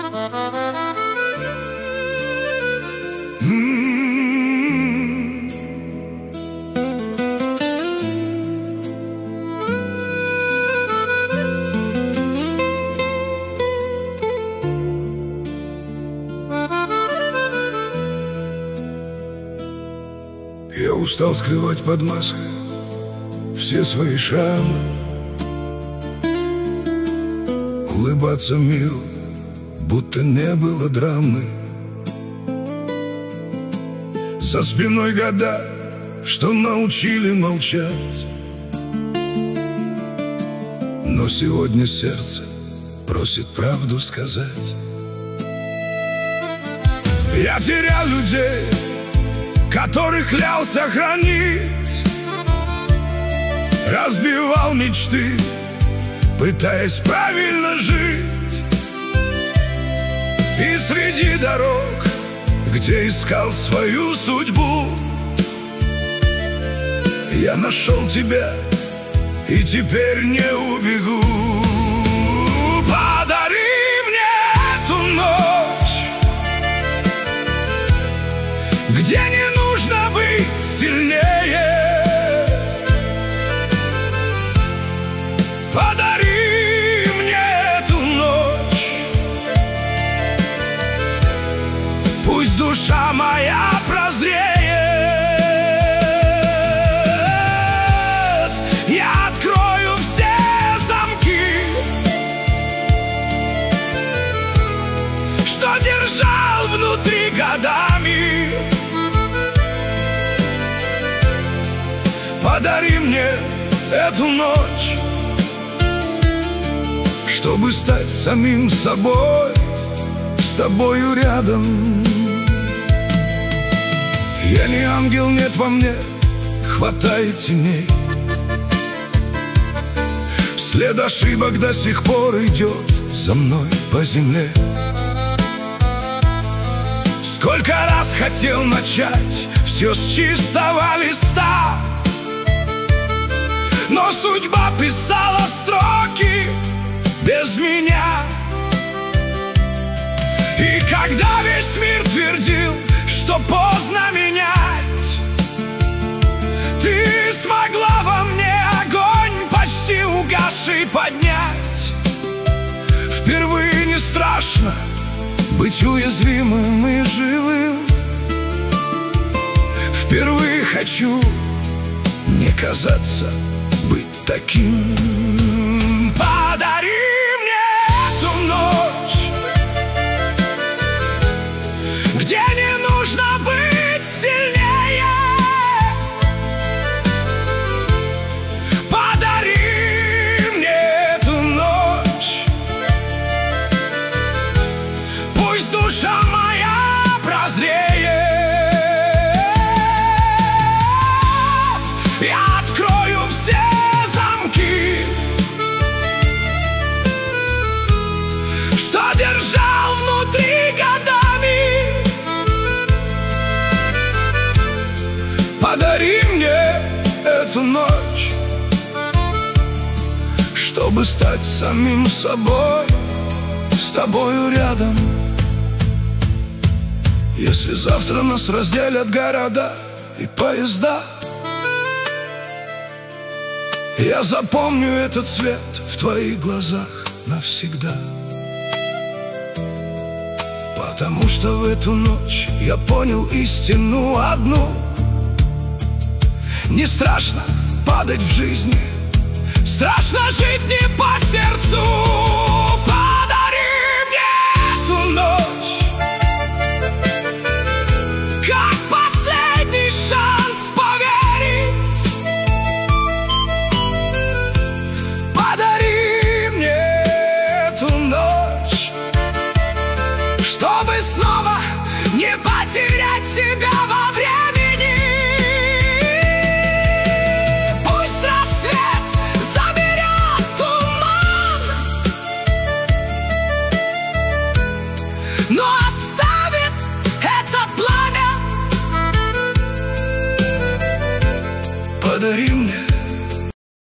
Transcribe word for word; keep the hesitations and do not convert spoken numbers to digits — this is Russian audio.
Я устал скрывать под маской все свои шрамы, улыбаться миру, будто не было драмы. За спиной года, что научили молчать, но сегодня сердце просит правду сказать. Я терял людей, которых клялся хранить, разбивал мечты, пытаясь правильно жить. И среди дорог, где искал свою судьбу, я нашел тебя и теперь не убегу. Подари мне эту ночь, где не нужно быть сильнее. Подари мне эту ночь, пусть душа моя прозреет. Я открою все замки, что держал внутри годами. Подари мне эту ночь, чтобы стать самим собой, с тобою рядом. Я не ангел, нет во мне, хватает теней. След ошибок до сих пор идет за мной по земле. Сколько раз хотел начать все с чистого листа, но судьба писала строки без меня. И когда весь мир твердил, что поздно менять, ты смогла во мне огонь, почти угасший, поднять. Впервые не страшно быть уязвимым и живым. Впервые хочу не казаться, быть таким. Подари эту ночь, где не нужно быть сильнее. Подари мне эту ночь, пусть душа моя прозреет. Я открою все замки, что держал внутри годами. Подари мне эту ночь, чтобы стать самим собой, с тобою рядом. Если завтра нас разделят города и поезда, я запомню этот цвет в твоих глазах навсегда. Потому что в эту ночь я понял истину одну: не страшно падать в жизни, страшно жить не по